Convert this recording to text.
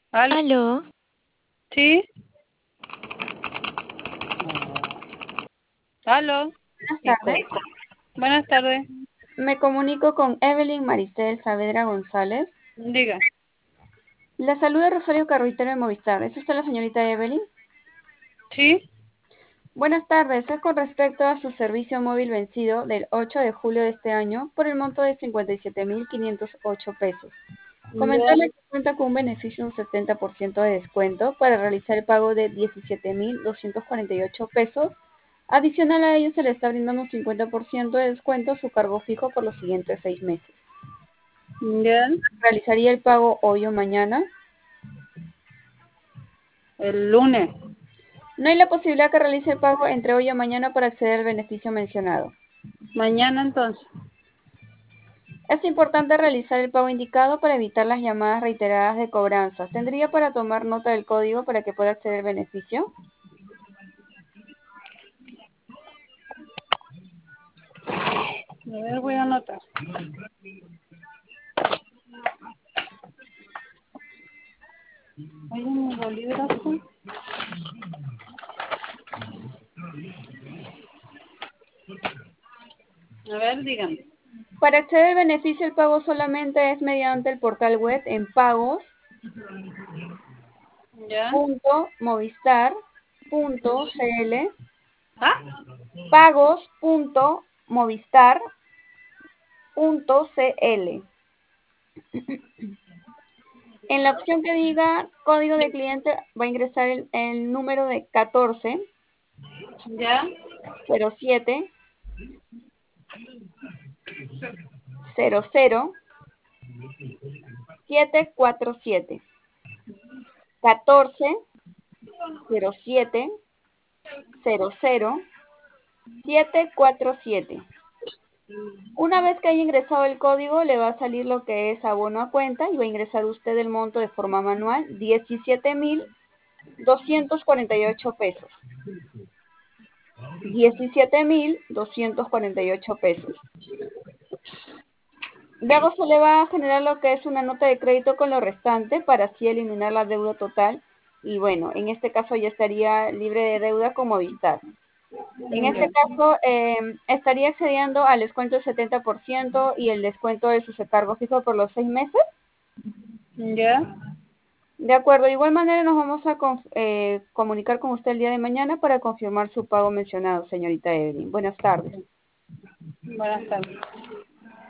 ¿Aló? Aló, ¿Sí? ¿Aló? Buenas Y tardes. buenas tardes. Me comunico con Evelyn Maricel Saavedra González. Diga. La saluda Rosario Carruitero de Movistar. ¿Es usted la señorita Evelyn? ¿Sí? Buenas tardes. Es con respecto a su servicio móvil vencido del 8 de julio de este año por el monto de 57.508 pesos. Ya. Comentarle que cuenta con un beneficio de un 70% de descuento para realizar el pago de 17.248 pesos. Adicional a ello, se le está brindando un 50% de descuento a su cargo fijo por los siguientes 6 meses. Ya. Realizaría el pago hoy o mañana. El lunes. No hay la posibilidad que realice el pago entre hoy o mañana para acceder al beneficio mencionado. Mañana entonces. Es importante realizar el pago indicado para evitar las llamadas reiteradas de cobranzas. ¿Tendría para tomar nota del código para que pueda acceder al beneficio? A ver, voy a anotar. Oye, mi bolígrafo. A ver, dígame. Para acceder al beneficio, el pago solamente es mediante el portal web en ¿Ya? pagos.movistar.cl, ¿Ah? pagos.movistar.cl. En la opción que diga código de cliente va a ingresar el número de 14 ¿Ya? 07 00 747. 14 07 00 747. Una vez que haya ingresado el código, le va a salir lo que es abono a cuenta y va a ingresar usted el monto de forma manual, 17.248 pesos. 17.248 pesos. Luego se le va a generar lo que es una nota de crédito con lo restante para así eliminar la deuda total. Y bueno, en este caso ya estaría libre de deuda con Movistar. En este Ya. caso, estaría accediendo al descuento del 70% y el descuento de su recargo fijo por los 6 meses. ¿Ya? De acuerdo, de igual manera nos vamos a comunicar con usted el día de mañana para confirmar su pago mencionado, señorita Evelyn. Buenas tardes. Buenas tardes.